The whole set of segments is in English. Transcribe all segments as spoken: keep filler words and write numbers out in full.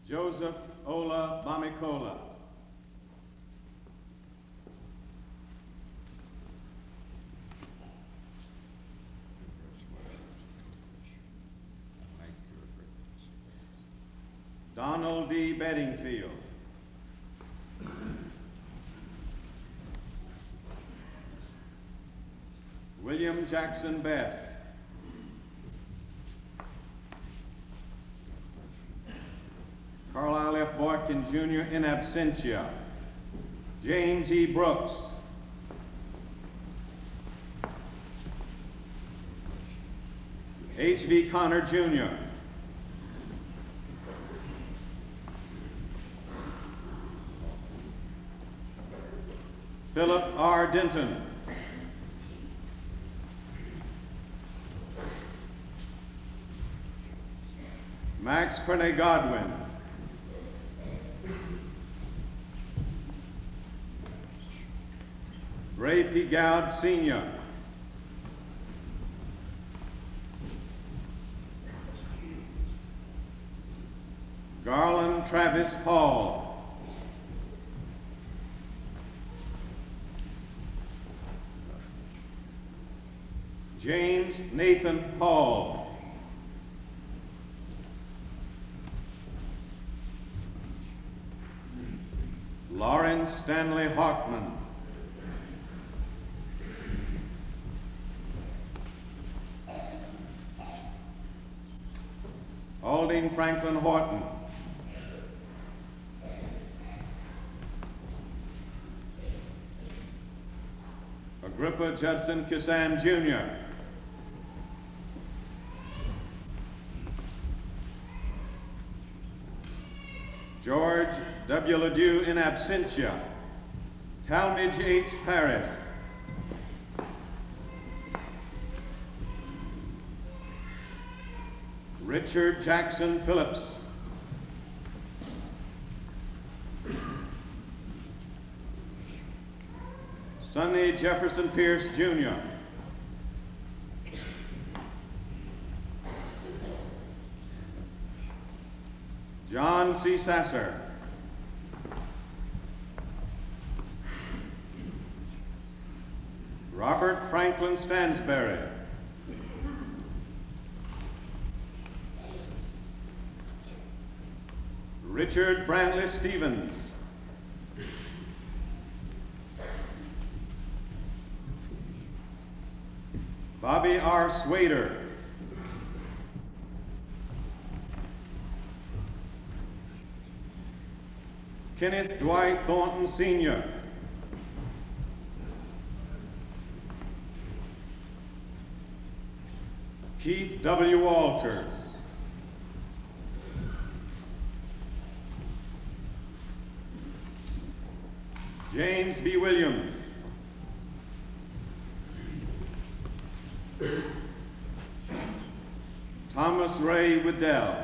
Joseph Ola Bamikola. Donald D. Bedingfield. William Jackson Bess. Carlisle F. Boykin, Junior in absentia. James E. Brooks. H V Connor, Junior Philip R. Denton. Max Pernay Godwin. Ray P. Gowd, Senior Garland Travis Hall. James Nathan Hall. Lawrence Stanley Hawkman. Aldine Franklin Horton. Agrippa Judson Kissam, Junior George W. Ledoux in absentia. Talmadge H. Paris. Richard Jackson Phillips. Sonny Jefferson Pierce, Junior John C. Sasser. Robert Franklin Stansberry. Richard Brantley Stevens. Bobby R. Swader. Kenneth Dwight Thornton, Senior Keith W. Walters. James B. Williams. Thomas Ray Waddell.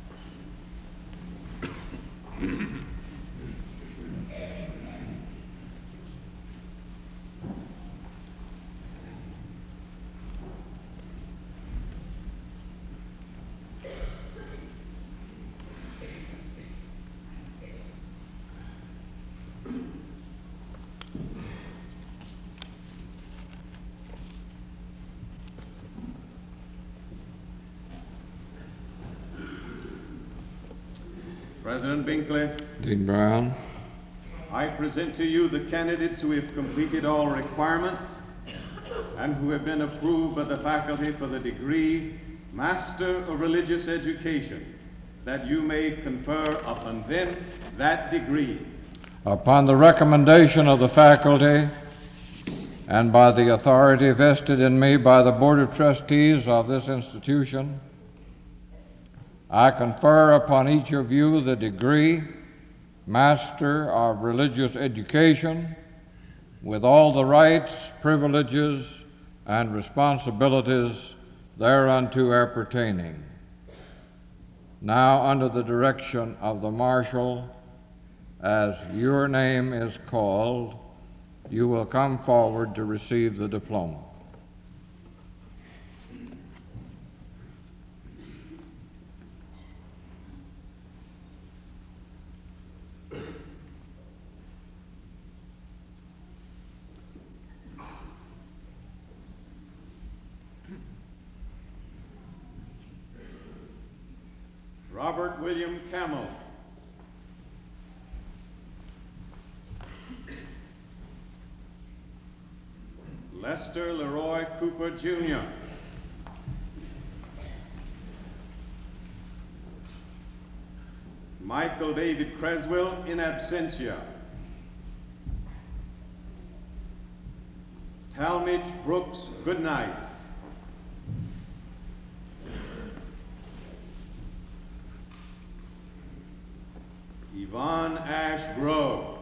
President Binkley. Dean Brown. I present to you the candidates who have completed all requirements and who have been approved by the faculty for the degree Master of Religious Education, that you may confer upon them that degree. Upon the recommendation of the faculty and by the authority vested in me by the Board of Trustees of this institution, I confer upon each of you the degree Master of Religious Education, with all the rights, privileges, and responsibilities thereunto appertaining. Now, under the direction of the Marshal, as your name is called, you will come forward to receive the diploma. Robert William Camel. Lester Leroy Cooper, Junior Michael David Creswell, in absentia. Talmadge Brooks Goodnight. Yvonne Ash Grove.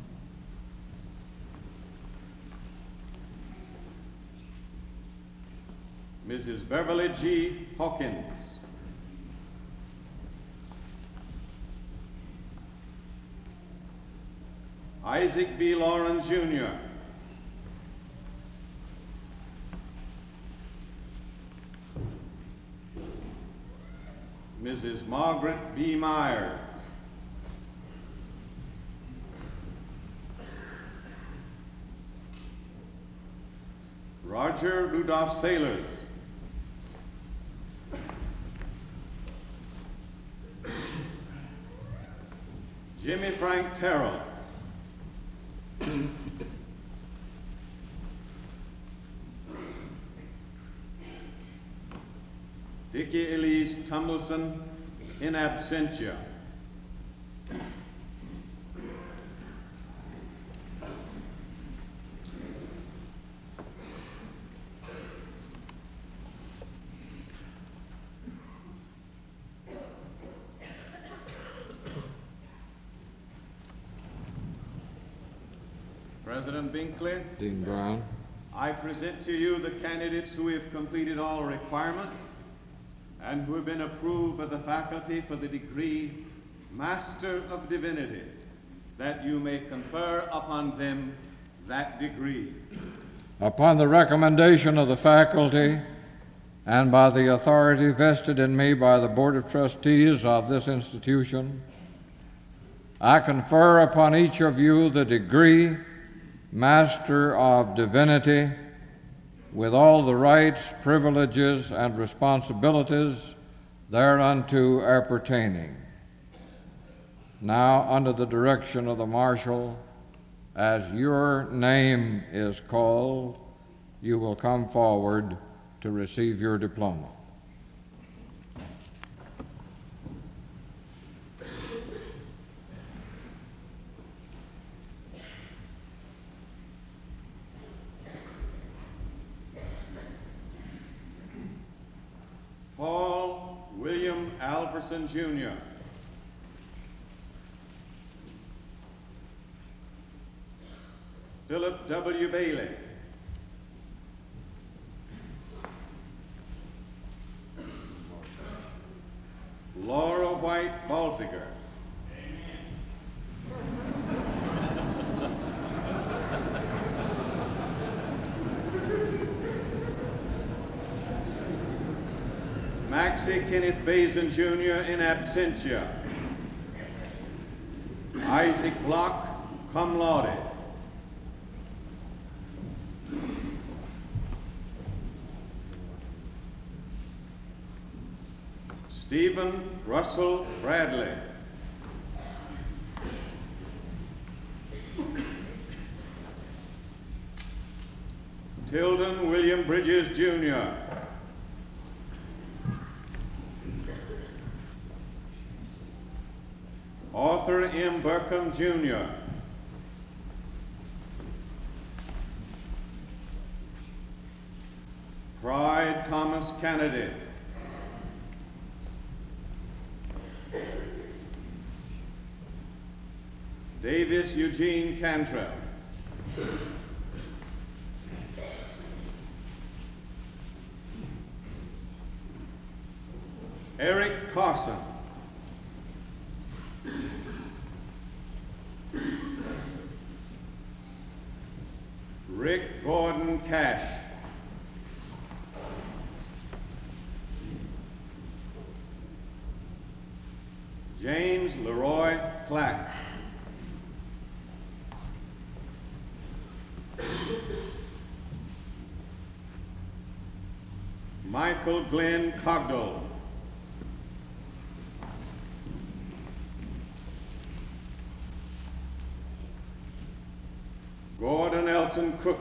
Missus Beverly G. Hawkins. Isaac B. Lauren, Junior Missus Margaret B. Myers. Roger Rudolph Sailors. Jimmy Frank Terrell. Dickie Elise Tumbleson, in absentia. President Binkley, Dean Brown. I present to you the candidates who have completed all requirements and who have been approved by the faculty for the degree Master of Divinity, that you may confer upon them that degree. Upon the recommendation of the faculty and by the authority vested in me by the Board of Trustees of this institution, I confer upon each of you the degree Master of Divinity, with all the rights, privileges, and responsibilities thereunto appertaining. Now, under the direction of the Marshal, as your name is called, you will come forward to receive your diploma. Paul William Alverson, Junior Philip W. Bailey. Laura White Balziger. Maxie Kenneth Bazin, Junior, in absentia. Isaac Block, cum laude. Stephen Russell Bradley. Tilden William Bridges, Junior Arthur M. Burkham, Junior Pride Thomas Kennedy. Davis Eugene Cantrell. Eric Carson. Rick Gordon Cash. James Leroy Clack. Michael Glenn Cogdell. Gordon Elton Cook,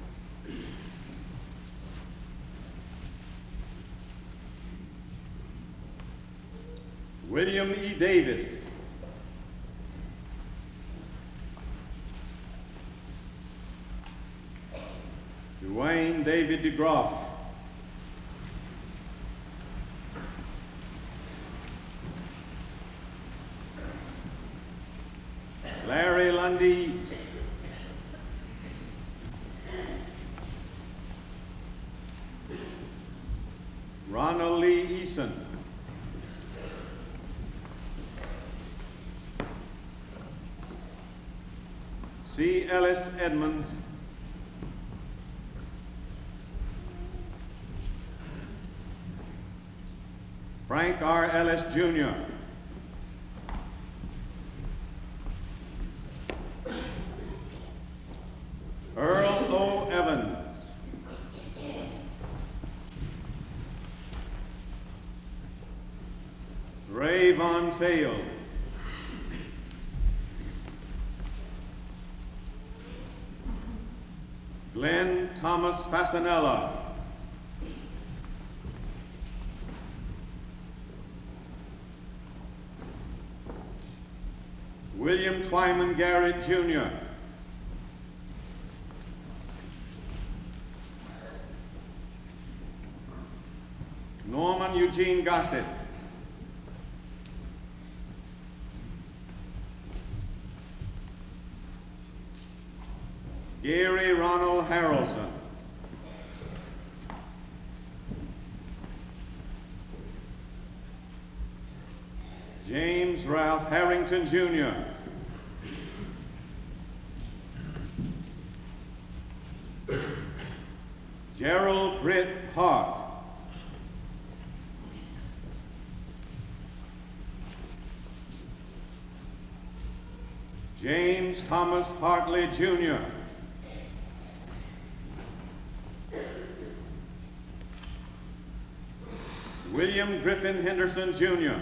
William E. Davis, Dwayne David DeGroff, Larry Lundy Eaps, Ronald Lee Eason, C. Ellis Edmonds, Frank R. Ellis Junior, Earl O. Evans, Ray Von Fale, Glenn Thomas Fasanella, William Twyman Garrett Junior, Norman Eugene Gossett, Gary Ronald Harrelson, James Ralph Harrington Junior, Gerald Britt Hart, James Thomas Hartley Junior, William Griffin Henderson Junior,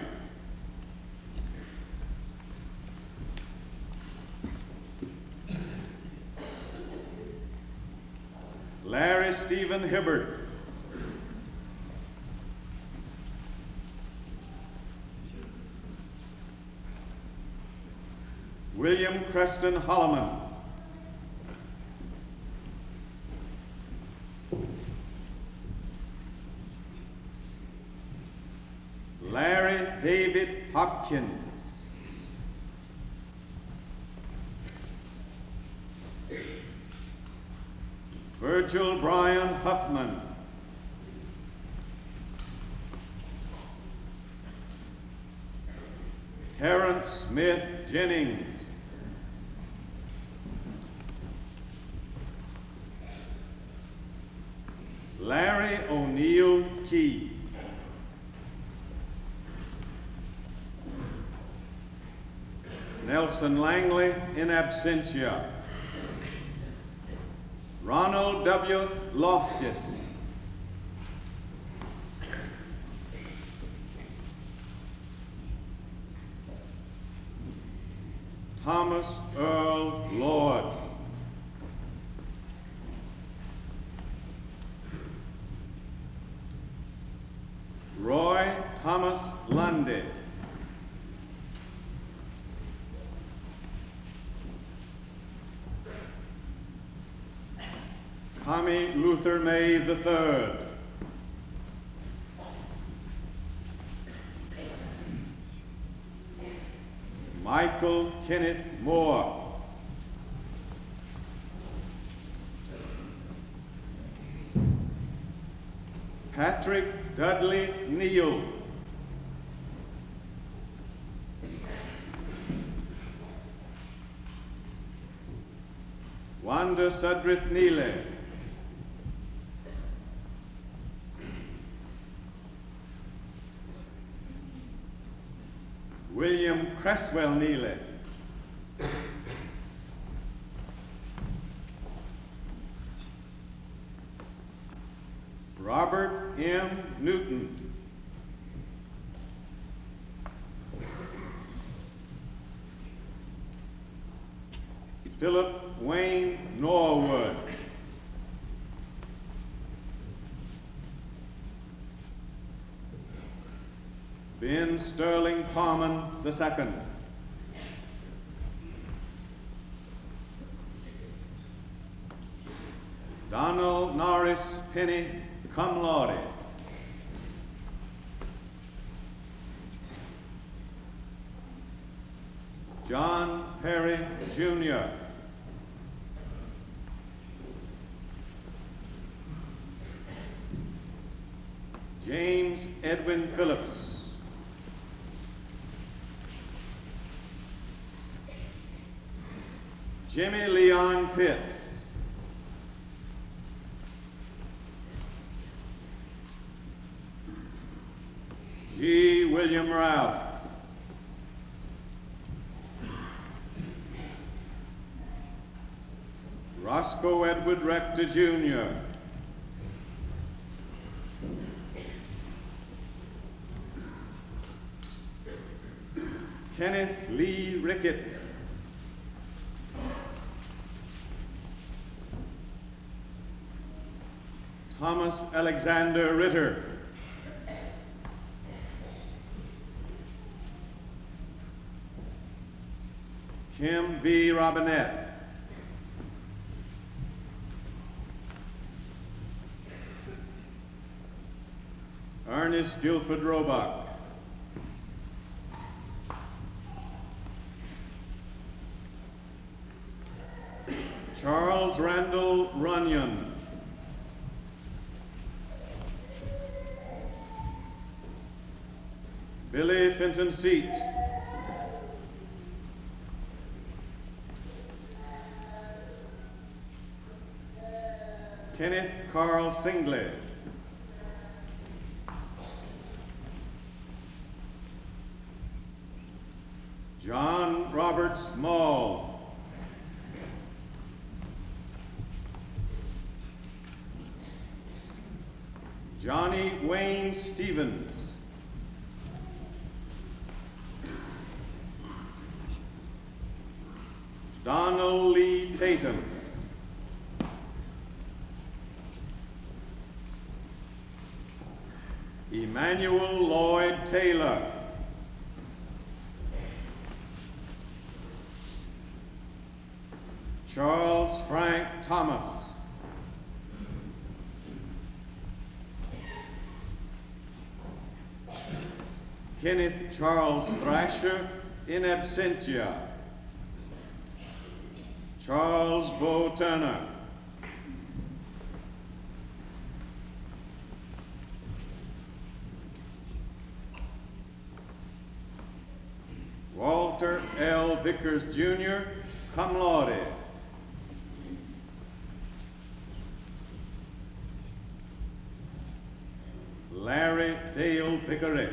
Larry Stephen Hibbert, William Creston Holloman, Larry David Hopkins, Virgil Brian Huffman, Terrence Smith Jennings, Larry O'Neill Key, Nelson Langley in absentia, Ronald W. Loftus, Thomas Earl Lord, Roy Thomas Lundy, Tommy Luther May the third, Michael Kenneth Moore, Patrick Dudley Neal, Wanda Sudrith Neely, William Cresswell Neely, Robert M. Newton, Philip Wayne Norwood. Ben Sterling Palman the second. Donald Norris Penny, cum laude. John Perry, Junior James Edwin Phillips. Jimmy Leon Pitts. G. William Ralph. Roscoe Edward Rector, Junior Kenneth Lee Rickett. Thomas Alexander Ritter. Kim B. Robinette. Ernest Guilford Roebuck. Charles Randall Runyon. Billy Fenton Seat. Kenneth Carl Singley. John Robert Small. Johnny Wayne Stevens. Donald Lee Tatum. Emmanuel Lloyd Taylor. Charles Frank Thomas. Kenneth Charles Thrasher in absentia. Charles Bo Turner. Walter L. Vickers, Junior, cum laude. Larry Dale Pickering.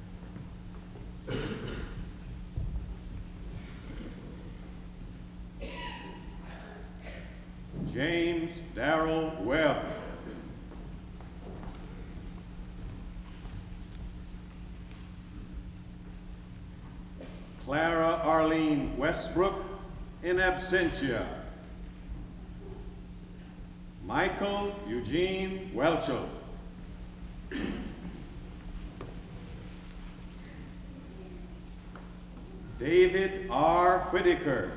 James Darrell Webb. Clara Arlene Westbrook in absentia. Michael Eugene Welchel. David R. Whitaker.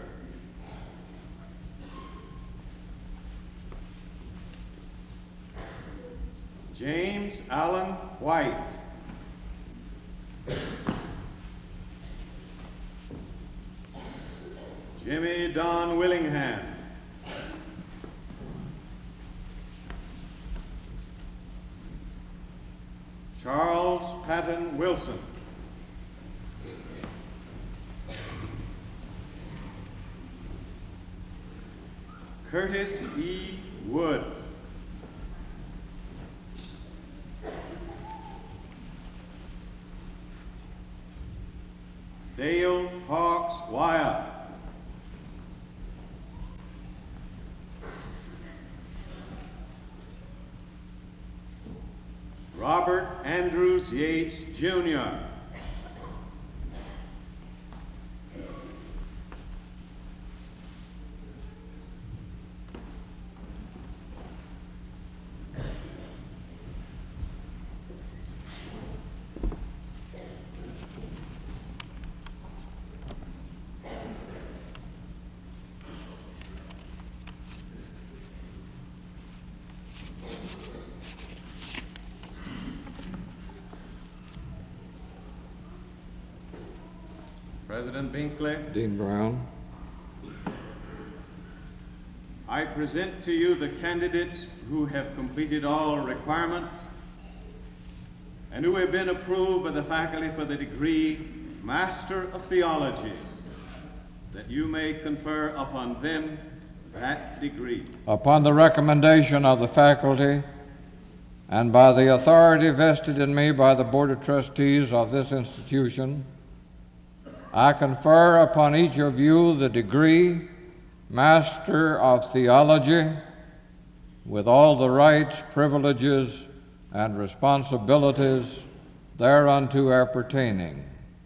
James Allen White. Jimmy Don Willingham. Charles Patton Wilson. Curtis E. Woods. Dale Hawks Wyatt. Robert Andrews Yates, Junior President Binkley, Dean Brown, I present to you the candidates who have completed all requirements and who have been approved by the faculty for the degree Master of Theology, that you may confer upon them that degree. upon the recommendation of the faculty and by the authority vested in me by the Board of Trustees of this institution, I confer upon each of you the degree Master of Theology with all the rights, privileges, and responsibilities thereunto appertaining.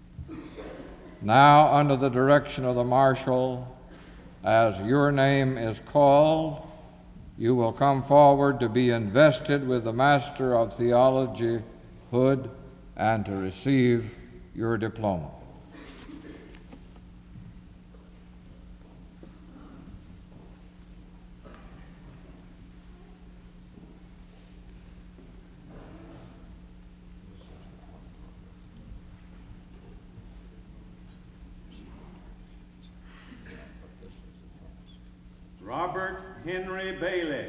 Now, under the direction of the Marshal, as your name is called, you will come forward to be invested with the Master of Theology hood and to receive your diploma. Robert Henry Bailey.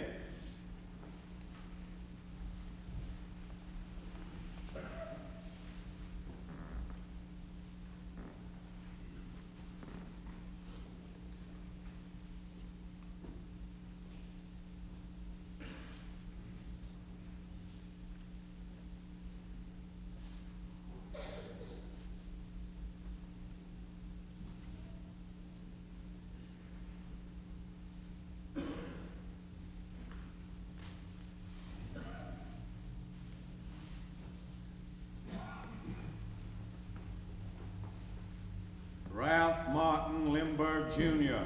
Ralph Martin Limburg, Junior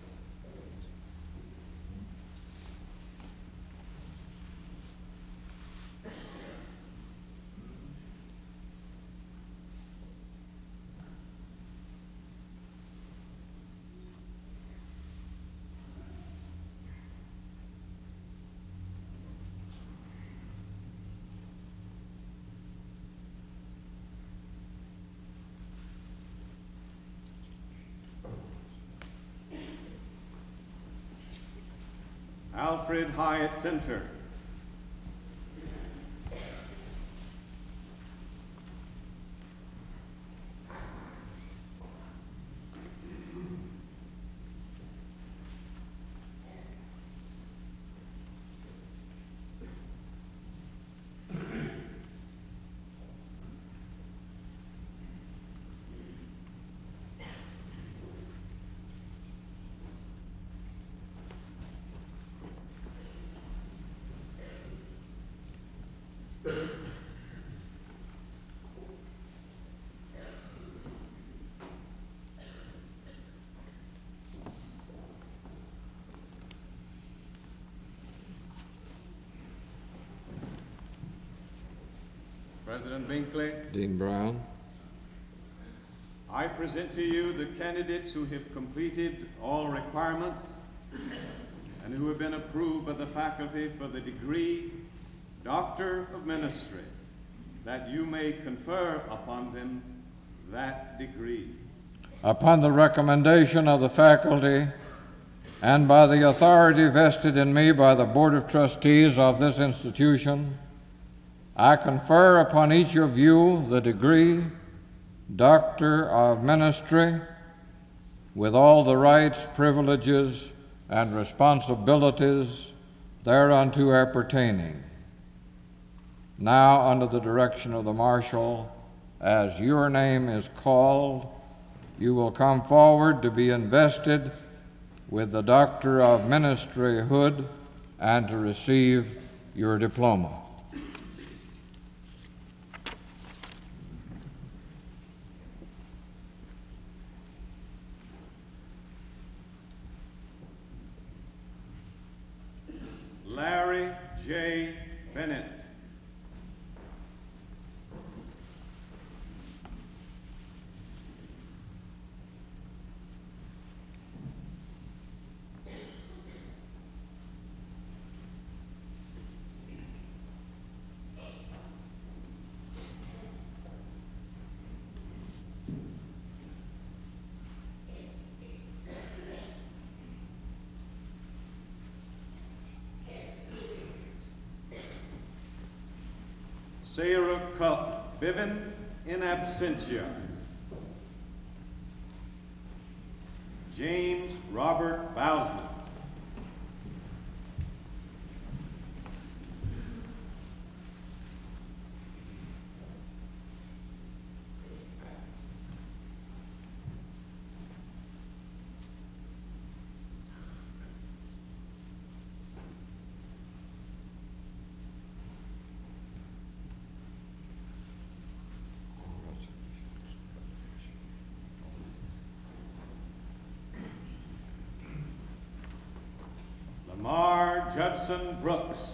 Alfred Hyatt Center. President Binkley, Dean Brown, I present to you the candidates who have completed all requirements and who have been approved by the faculty for the degree Doctor of Ministry, that you may confer upon them that degree. upon the recommendation of the faculty and by the authority vested in me by the Board of Trustees of this institution, I confer upon each of you the degree Doctor of Ministry with all the rights, privileges, and responsibilities thereunto appertaining. Now, under the direction of the Marshal, as your name is called, you will come forward to be invested with the Doctor of Ministry hood and to receive your diploma. Larry J. Bennett. Sarah Cup Bivens in absentia. James Robert Bousman. Lamar Judson Brooks.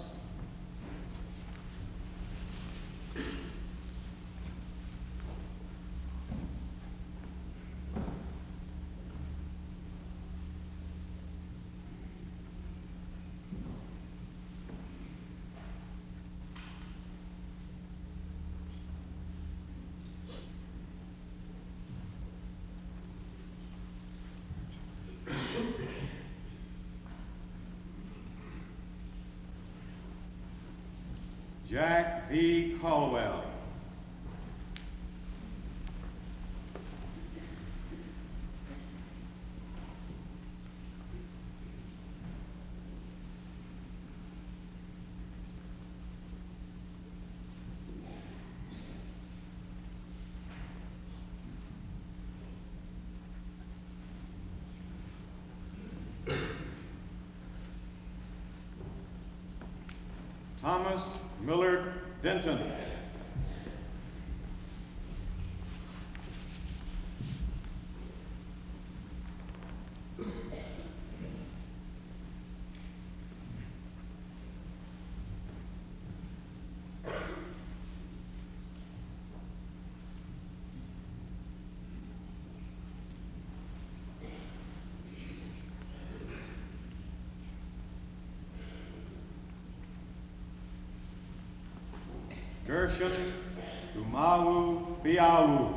Jack V. Caldwell. Thomas Millard Denton. Gershon Umawu Biawu.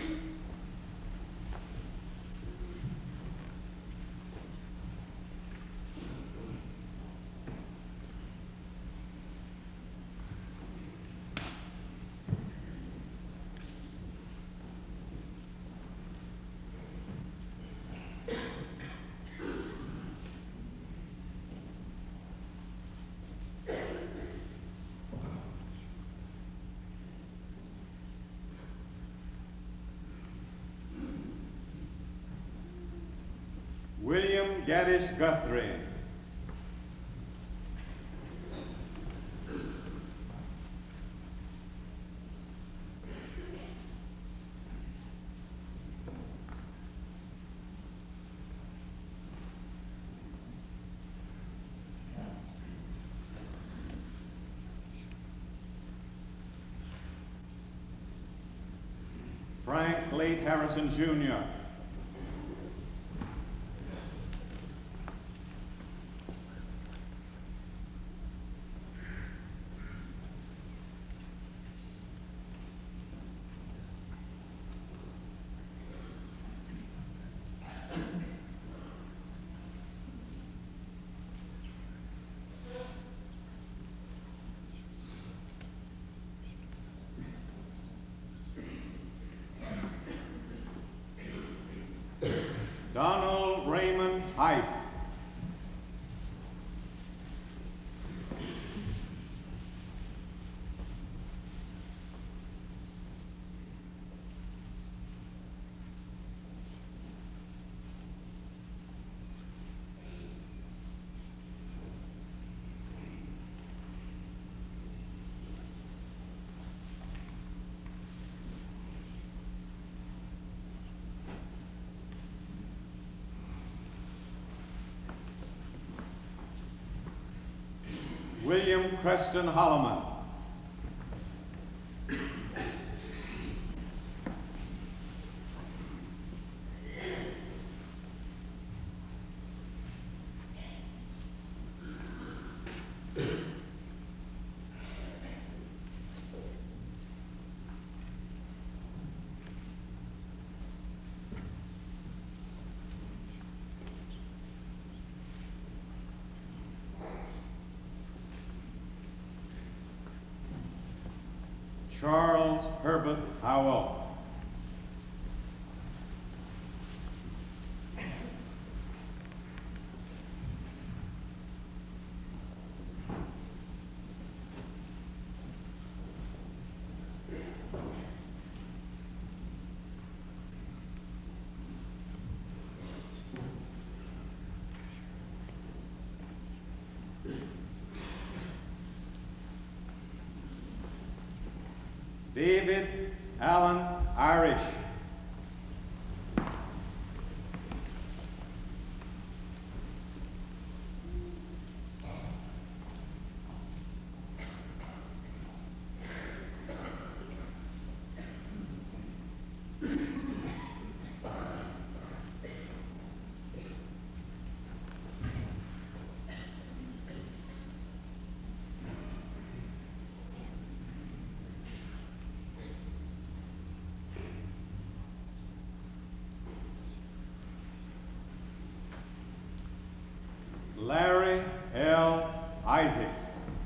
William Gaddis Guthrie. Frank Late Harrison Junior Donald Raymond Heiss. William Creston Holloman. Charles Herbert Howell. David Allen Irish. Larry L. Isaacs.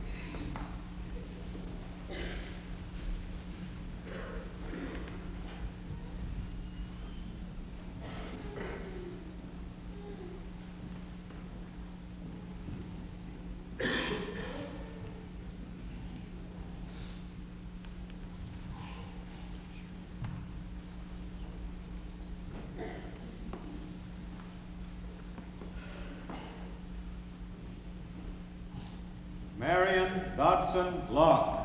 Marion Dodson Locke.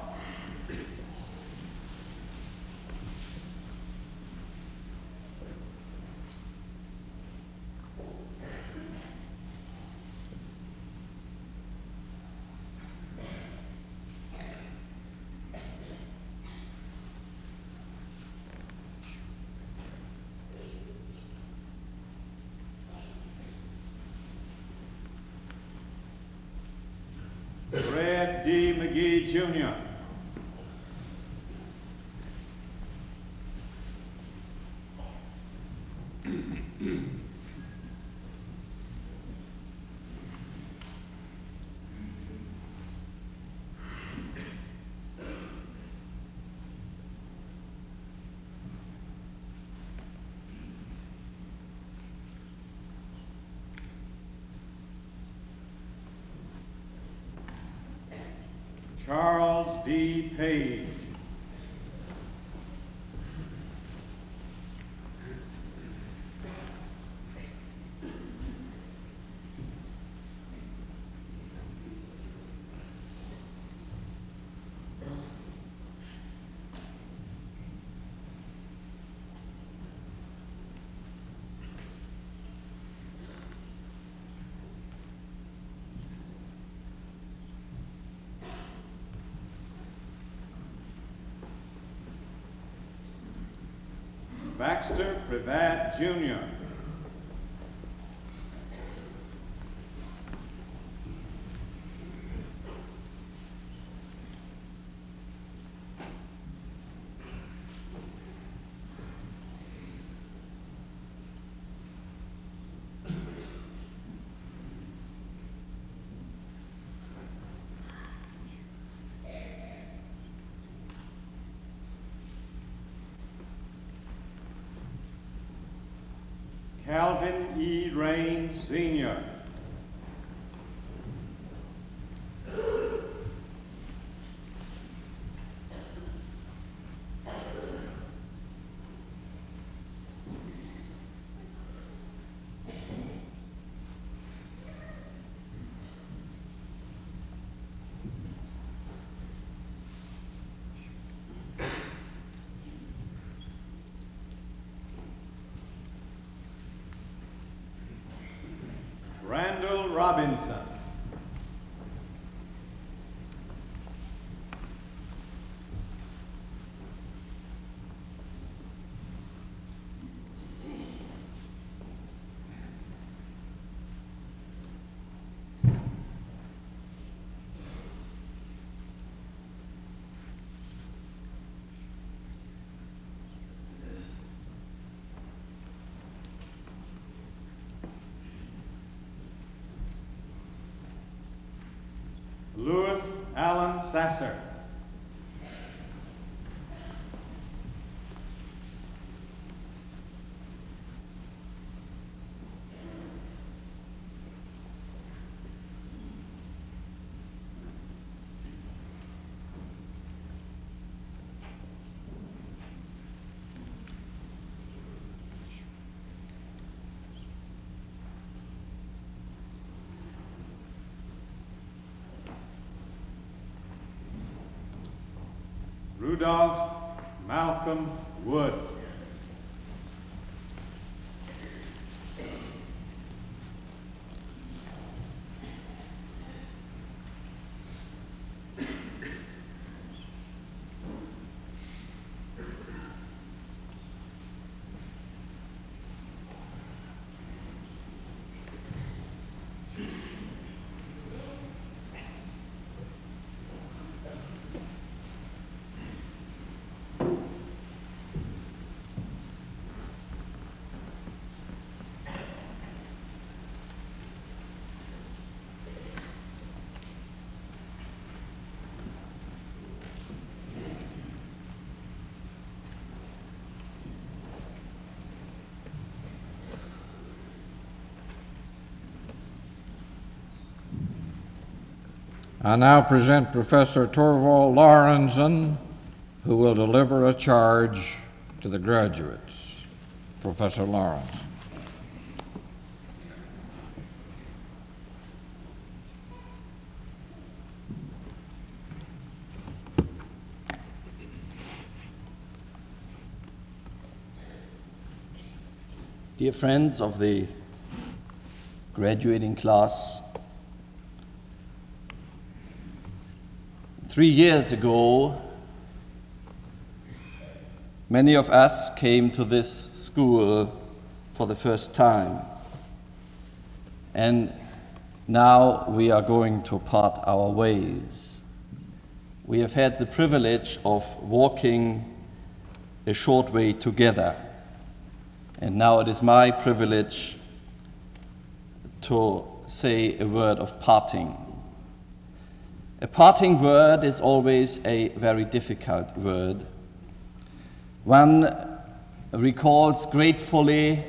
Fred D. McGee, Junior Charles D. Page. Baxter Privat, Junior Calvin E. Rain, Senior Randall Robinson. Louis Allen Sasser. Rudolph Malcolm Wood. I now present Professor Torvald Lorenzen, who will deliver a charge to the graduates. Professor Lorenzen. Dear friends of the graduating class, three years ago, many of us came to this school for the first time, and now we are going to part our ways. We have had the privilege of walking a short way together, and now it is my privilege to say a word of parting. A parting word is always a very difficult word. One recalls gratefully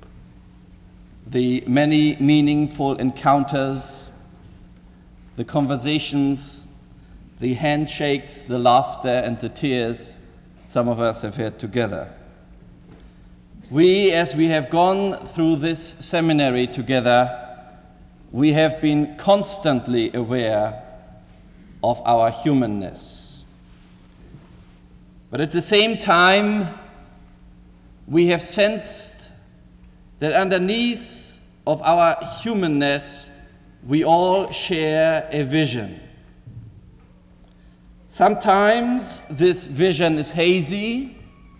the many meaningful encounters, the conversations, the handshakes, the laughter, and the tears some of us have had together. We, as we have gone through this seminary together, we have been constantly aware of our humanness. But at the same time, we have sensed that underneath of our humanness, we all share a vision. Sometimes this vision is hazy.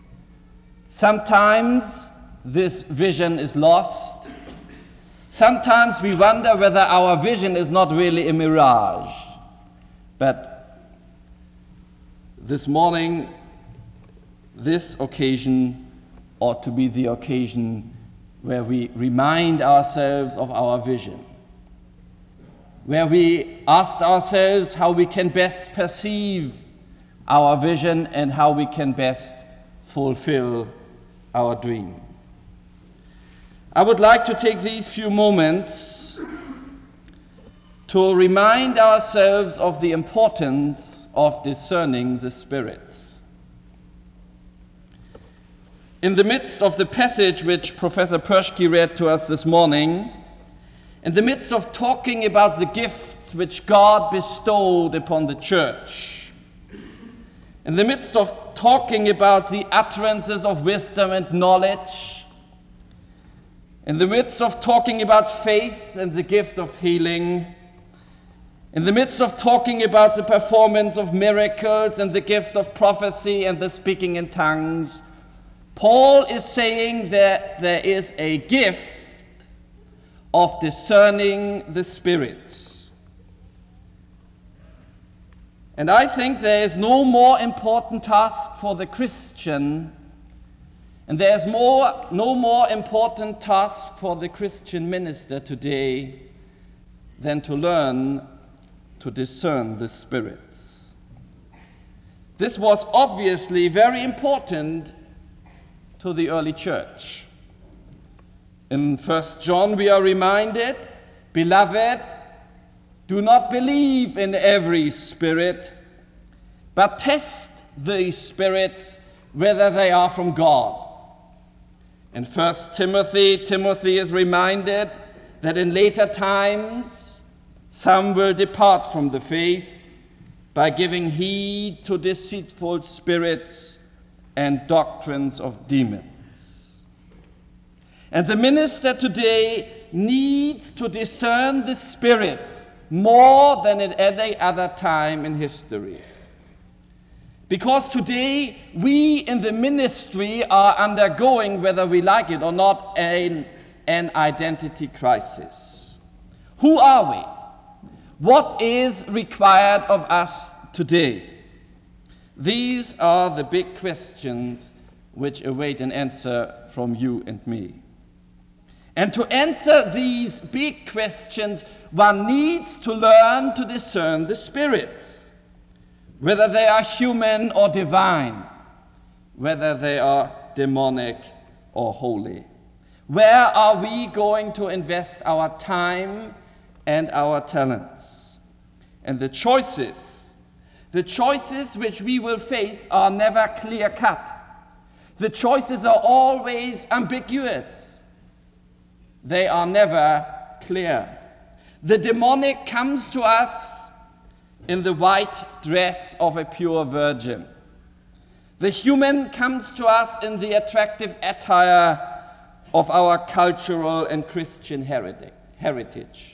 Sometimes this vision is lost. Sometimes we wonder whether our vision is not really a mirage. But this morning, this occasion ought to be the occasion where we remind ourselves of our vision, where we ask ourselves how we can best perceive our vision and how we can best fulfill our dream. I would like to take these few moments to remind ourselves of the importance of discerning the spirits. In the midst of the passage which Professor Perschke read to us this morning, in the midst of talking about the gifts which God bestowed upon the church, in the midst of talking about the utterances of wisdom and knowledge, in the midst of talking about faith and the gift of healing, in the midst of talking about the performance of miracles and the gift of prophecy and the speaking in tongues, Paul is saying that there is a gift of discerning the spirits. And I think there is no more important task for the Christian, and there is more, no more important task for the Christian minister today than to learn to discern the spirits. This was obviously very important to the early church. In First John we are reminded, "Beloved, do not believe in every spirit, but test the spirits whether they are from God." In First Timothy, Timothy is reminded that in later times some will depart from the faith, by giving heed to deceitful spirits and doctrines of demons. And the minister today needs to discern the spirits more than at any other time in history. Because today we in the ministry are undergoing, whether we like it or not, an, an identity crisis. Who are we? What is required of us today? These are the big questions which await an answer from you and me. And to answer these big questions, one needs to learn to discern the spirits, whether they are human or divine, whether they are demonic or holy. Where are we going to invest our time and our talents? And the choices, the choices which we will face are never clear-cut. The choices are always ambiguous. They are never clear. The demonic comes to us in the white dress of a pure virgin. The human comes to us in the attractive attire of our cultural and Christian heritage.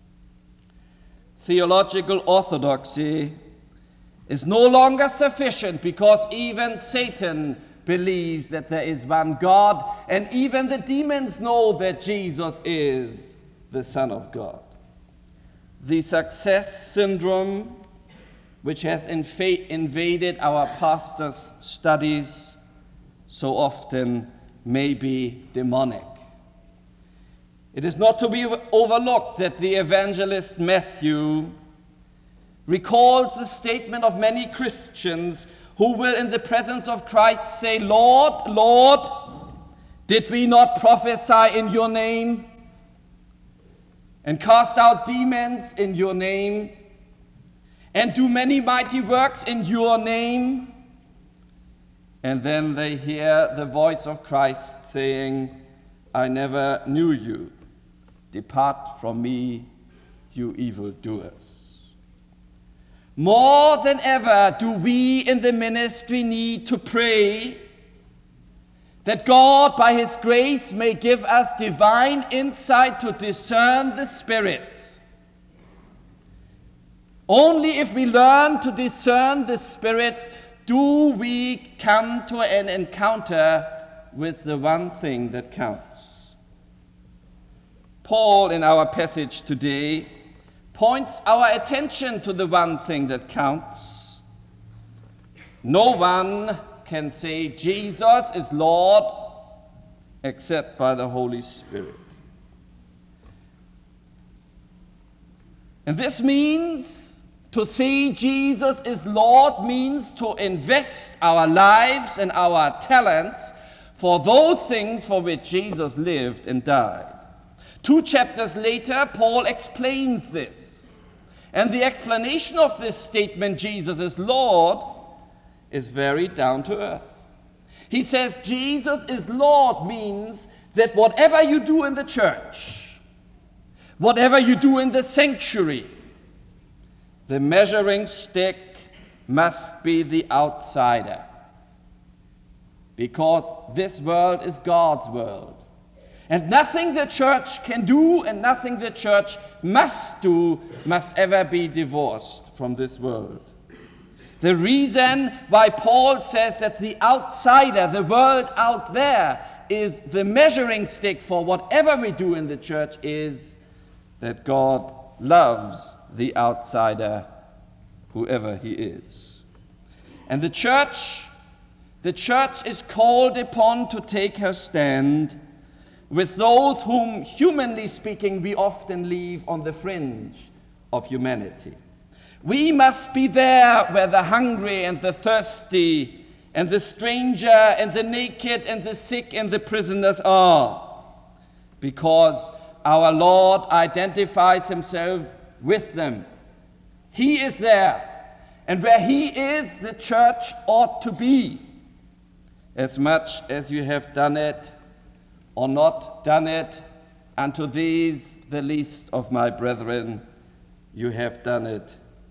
Theological orthodoxy is no longer sufficient because even Satan believes that there is one God, and even the demons know that Jesus is the Son of God. The success syndrome, which has inv- invaded our pastors' studies so often, may be demonic. It is not to be overlooked that the evangelist Matthew recalls the statement of many Christians who will in the presence of Christ say, "Lord, Lord, did we not prophesy in your name and cast out demons in your name and do many mighty works in your name?" And then they hear the voice of Christ saying, "I never knew you. Depart from me, you evildoers." More than ever do we in the ministry need to pray that God, by His grace, may give us divine insight to discern the spirits. Only if we learn to discern the spirits do we come to an encounter with the one thing that counts. Paul, in our passage today, points our attention to the one thing that counts. No one can say Jesus is Lord except by the Holy Spirit. And this means to say Jesus is Lord means to invest our lives and our talents for those things for which Jesus lived and died. Two chapters later, Paul explains this. And the explanation of this statement, Jesus is Lord, is very down to earth. He says Jesus is Lord means that whatever you do in the church, whatever you do in the sanctuary, the measuring stick must be the outsider. Because this world is God's world. And nothing the church can do and nothing the church must do must ever be divorced from this world. The reason why Paul says that the outsider, the world out there, is the measuring stick for whatever we do in the church is that God loves the outsider, whoever he is. And the church, the church is called upon to take her stand with those whom, humanly speaking, we often leave on the fringe of humanity. We must be there where the hungry and the thirsty and the stranger and the naked and the sick and the prisoners are, because our Lord identifies himself with them. He is there, and where he is, the church ought to be. As much as you have done it or not done it unto these, the least of my brethren, you have done it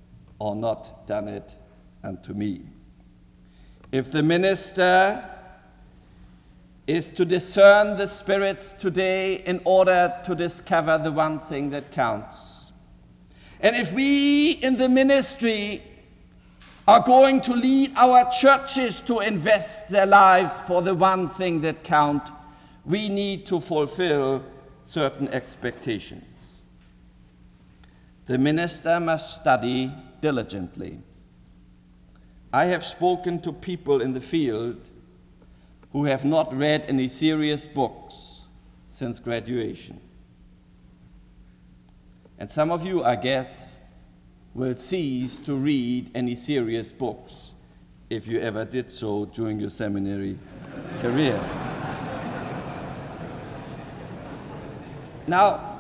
or not done it unto me. If the minister is to discern the spirits today in order to discover the one thing that counts, and if we in the ministry are going to lead our churches to invest their lives for the one thing that counts, we need to fulfill certain expectations. The minister must study diligently. I have spoken to people in the field who have not read any serious books since graduation. And some of you, I guess, will cease to read any serious books if you ever did so during your seminary career. Now,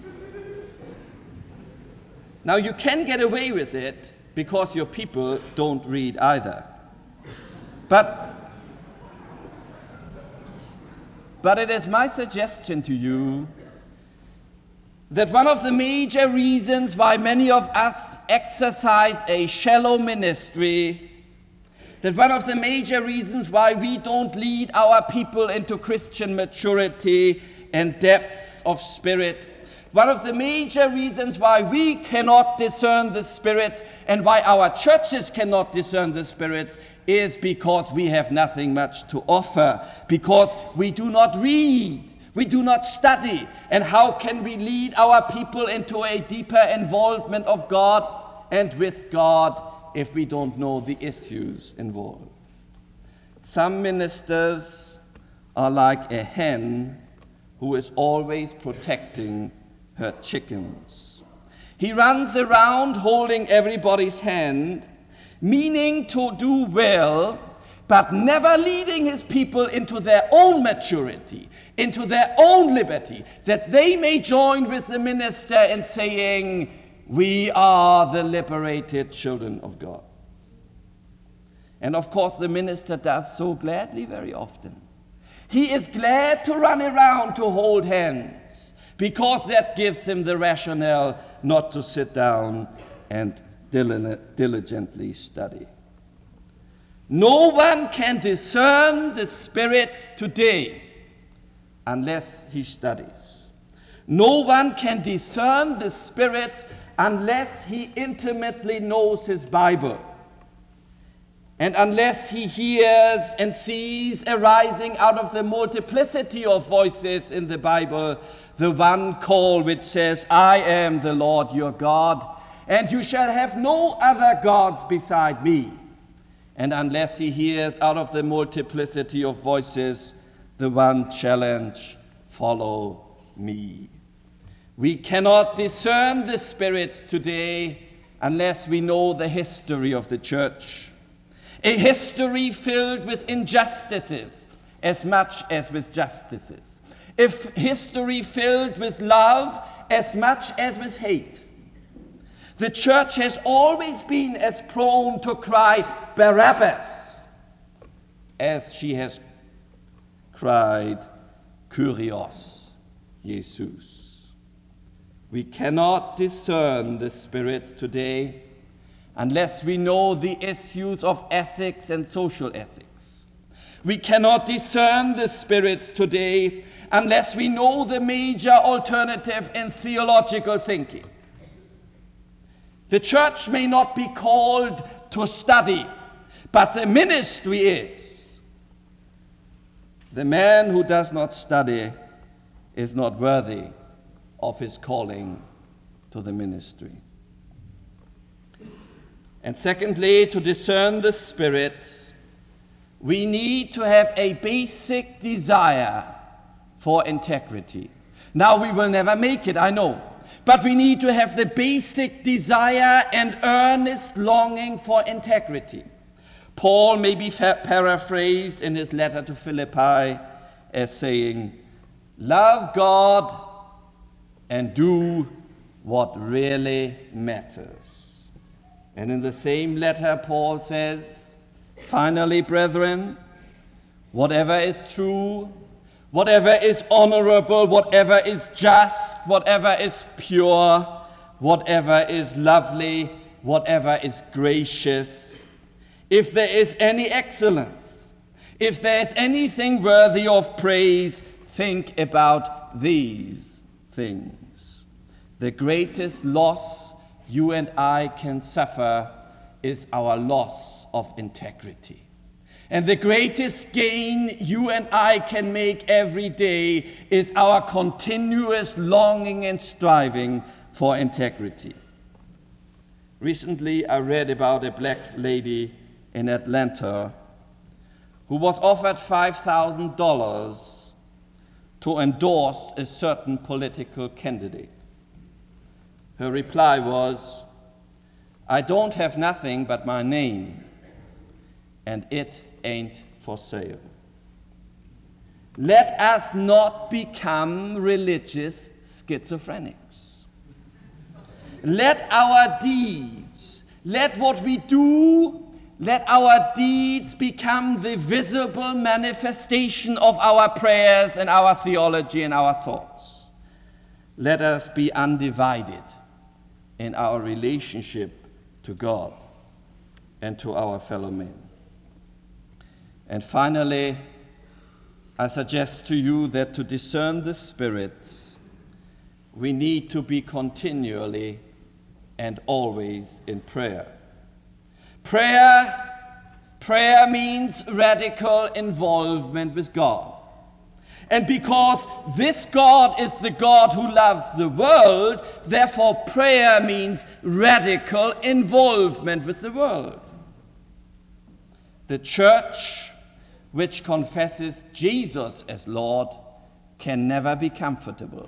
now you can get away with it because your people don't read either. But, but it is my suggestion to you that one of the major reasons why many of us exercise a shallow ministry, that one of the major reasons why we don't lead our people into Christian maturity and depths of spirit, one of the major reasons why we cannot discern the spirits and why our churches cannot discern the spirits is because we have nothing much to offer, because we do not read, we do not study. And how can we lead our people into a deeper involvement of God and with God if we don't know the issues involved? Some ministers are like a hen who is always protecting her chickens. He runs around holding everybody's hand, meaning to do well, but never leading his people into their own maturity, into their own liberty, that they may join with the minister in saying, we are the liberated children of God. And of course, the minister does so gladly very often. He is glad to run around to hold hands, because that gives him the rationale not to sit down and diligently study. No one can discern the spirits today unless he studies. No one can discern the spirits unless he intimately knows his Bible, and unless he hears and sees arising out of the multiplicity of voices in the Bible the one call which says, I am the Lord your God, and you shall have no other gods beside me. And unless he hears out of the multiplicity of voices the one challenge, follow me. We cannot discern the spirits today unless we know the history of the church. A history filled with injustices as much as with justices. A history filled with love as much as with hate. The church has always been as prone to cry Barabbas as she has cried Kyrios, Jesus. We cannot discern the spirits today unless we know the issues of ethics and social ethics. We cannot discern the spirits today unless we know the major alternative in theological thinking. The church may not be called to study, but the ministry is. The man who does not study is not worthy of his calling to the ministry. And secondly, to discern the spirits, we need to have a basic desire for integrity. Now, we will never make it, I know, but we need to have the basic desire and earnest longing for integrity. Paul may be fa- paraphrased in his letter to Philippi as saying, love God and do what really matters. And in the same letter, Paul says, finally, brethren, whatever is true, whatever is honorable, whatever is just, whatever is pure, whatever is lovely, whatever is gracious, if there is any excellence, if there is anything worthy of praise, think about these things. The greatest loss you and I can suffer is our loss of integrity. And the greatest gain you and I can make every day is our continuous longing and striving for integrity. Recently, I read about a black lady in Atlanta who was offered five thousand dollars to endorse a certain political candidate. Her reply was, "I don't have nothing but my name, and it ain't for sale." Let us not become religious schizophrenics. Let our deeds, let what we do, let our deeds become the visible manifestation of our prayers and our theology and our thoughts. Let us be undivided in our relationship to God and to our fellow men. And finally, I suggest to you that to discern the spirits, we need to be continually and always in prayer. Prayer, prayer means radical involvement with God. And because this God is the God who loves the world, therefore prayer means radical involvement with the world. The church, which confesses Jesus as Lord, can never be comfortable.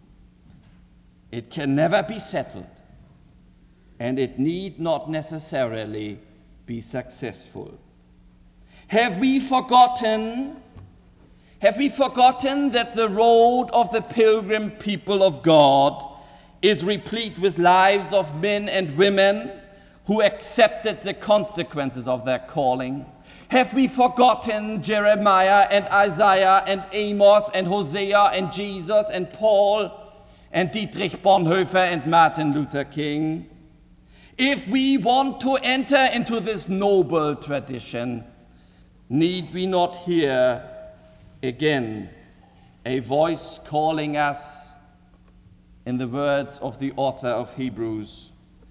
It can never be settled. And it need not necessarily be successful. Have we forgotten, have we forgotten that the road of the pilgrim people of God is replete with lives of men and women who accepted the consequences of their calling? Have we forgotten Jeremiah and Isaiah and Amos and Hosea and Jesus and Paul and Dietrich Bonhoeffer and Martin Luther King? If we want to enter into this noble tradition, need we not hear again a voice calling us, in the words of the author of Hebrews,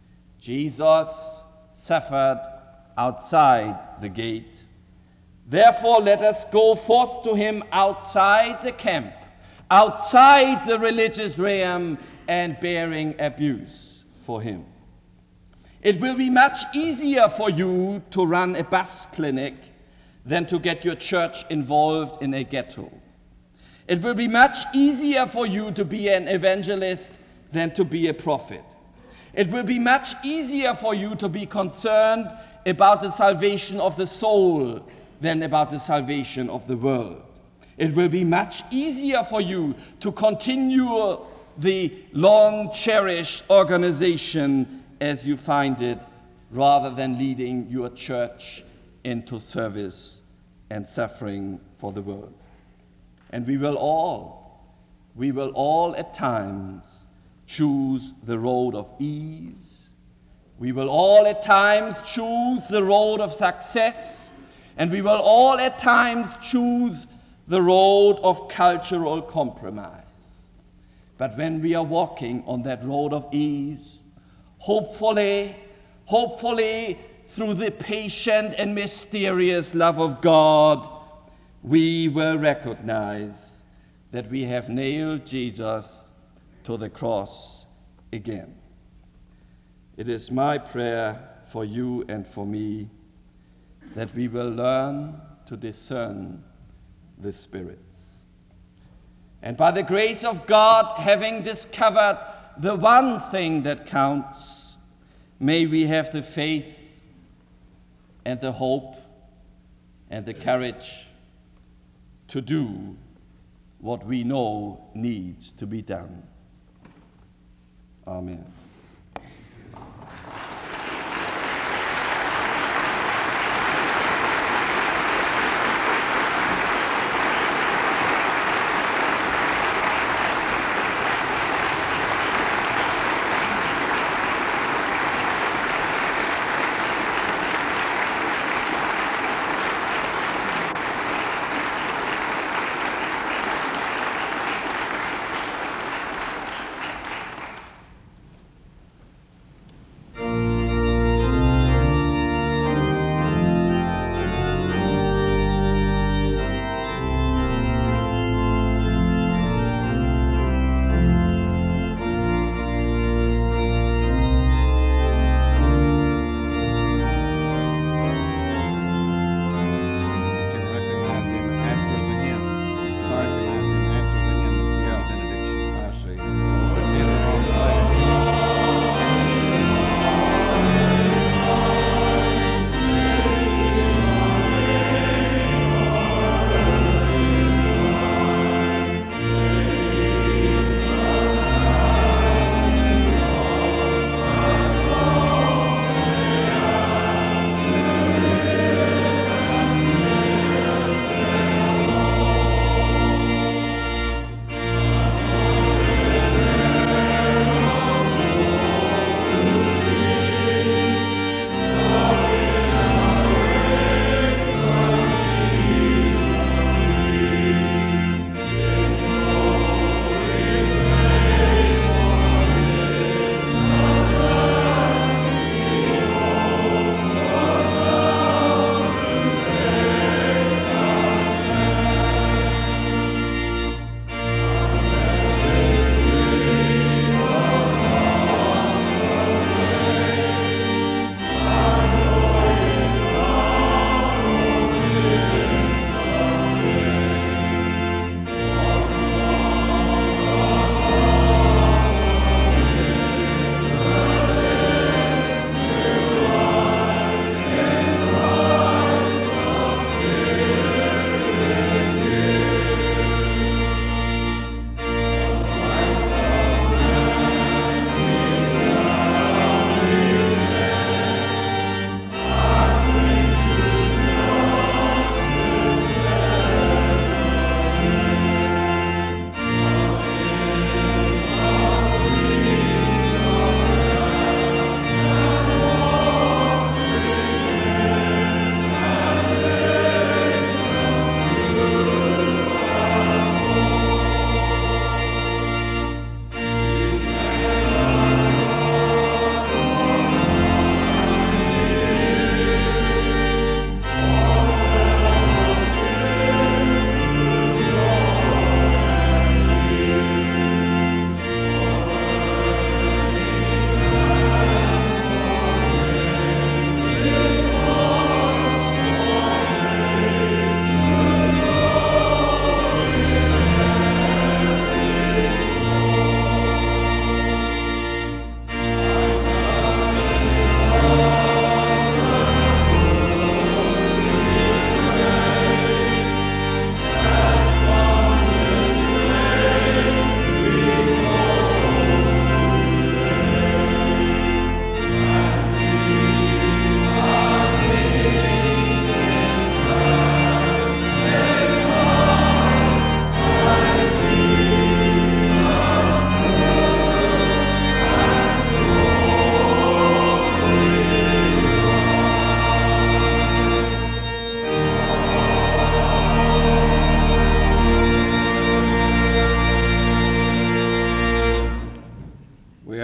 Jesus suffered outside the gate. Therefore, let us go forth to him outside the camp, outside the religious realm, and bearing abuse for him. It will be much easier for you to run a bus clinic than to get your church involved in a ghetto. It will be much easier for you to be an evangelist than to be a prophet. It will be much easier for you to be concerned about the salvation of the soul than about the salvation of the world. It will be much easier for you to continue the long-cherished organization as you find it, rather than leading your church into service and suffering for the world. And we will all, we will all at times choose the road of ease. We will all at times choose the road of success. And we will all at times choose the road of cultural compromise. But when we are walking on that road of ease, hopefully, hopefully, through the patient and mysterious love of God, we will recognize that we have nailed Jesus to the cross again. It is my prayer for you and for me that we will learn to discern the spirits. And by the grace of God, having discovered the one thing that counts, may we have the faith and the hope and the courage to do what we know needs to be done. Amen.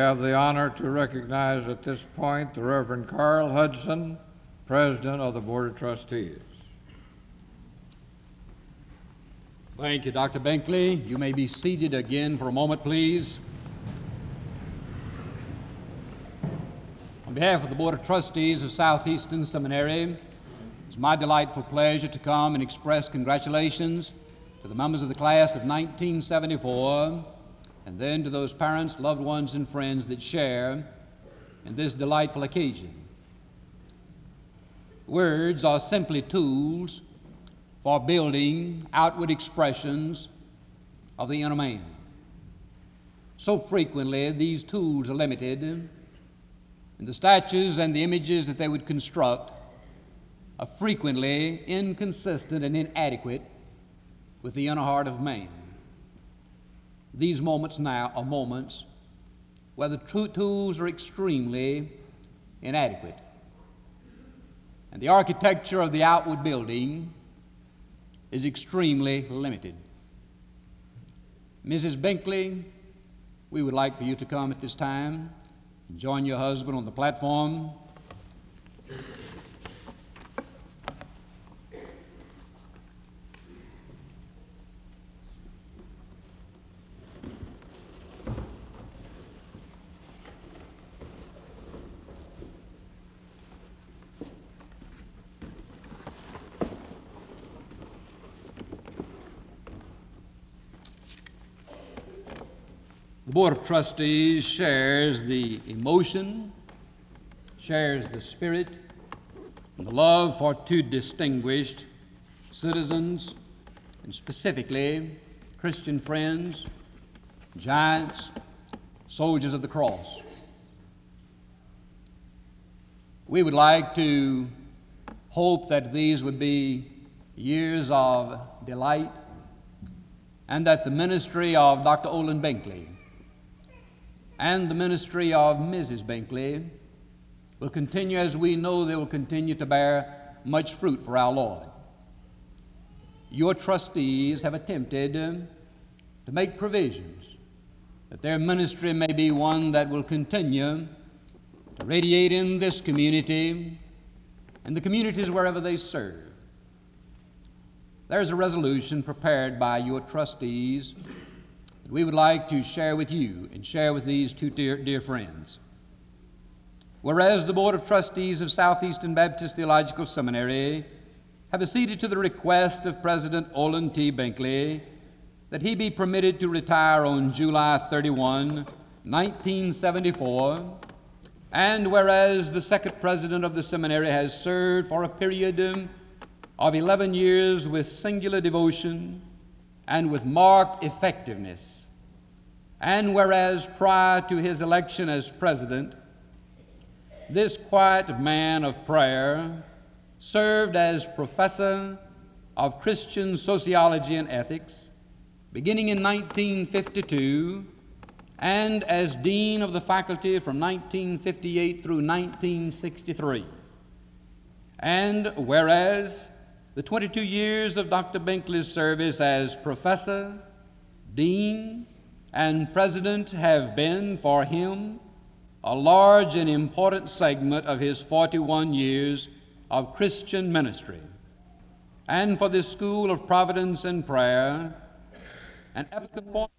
have the honor to recognize at this point the Reverend Carl Hudson, President of the Board of Trustees. Thank you, Doctor Binkley. You may be seated again for a moment, please. On behalf of the Board of Trustees of Southeastern Seminary, it's my delightful pleasure to come and express congratulations to the members of the class of nineteen seventy-four, and then to those parents, loved ones, and friends that share in this delightful occasion. Words are simply tools for building outward expressions of the inner man. So frequently, these tools are limited, and the statues and the images that they would construct are frequently inconsistent and inadequate with the inner heart of man. These moments now are moments where the true tools are extremely inadequate. And the architecture of the outward building is extremely limited. Missus Binkley, we would like for you to come at this time and join your husband on the platform. The Board of Trustees shares the emotion, shares the spirit, and the love for two distinguished citizens, and specifically Christian friends, giants, soldiers of the cross. We would like to hope that these would be years of delight, and that the ministry of Doctor Olin Binkley and the ministry of Missus Binkley will continue, as we know they will continue to bear much fruit for our Lord. Your trustees have attempted to make provisions that their ministry may be one that will continue to radiate in this community and the communities wherever they serve. There's a resolution prepared by your trustees that we would like to share with you and share with these two dear, dear friends. Whereas the Board of Trustees of Southeastern Baptist Theological Seminary have acceded to the request of President Olin T. Binkley that he be permitted to retire on July thirty-first, nineteen seventy-four, and whereas the second president of the seminary has served for a period of eleven years with singular devotion and with marked effectiveness, and whereas prior to his election as president, this quiet man of prayer served as professor of Christian sociology and ethics beginning in nineteen fifty-two, and as dean of the faculty from nineteen fifty-eight through nineteen sixty-three. And whereas the twenty-two years of Doctor Binkley's service as professor, dean, and president have been for him a large and important segment of his forty-one years of Christian ministry. And for this school of providence and prayer, an epoch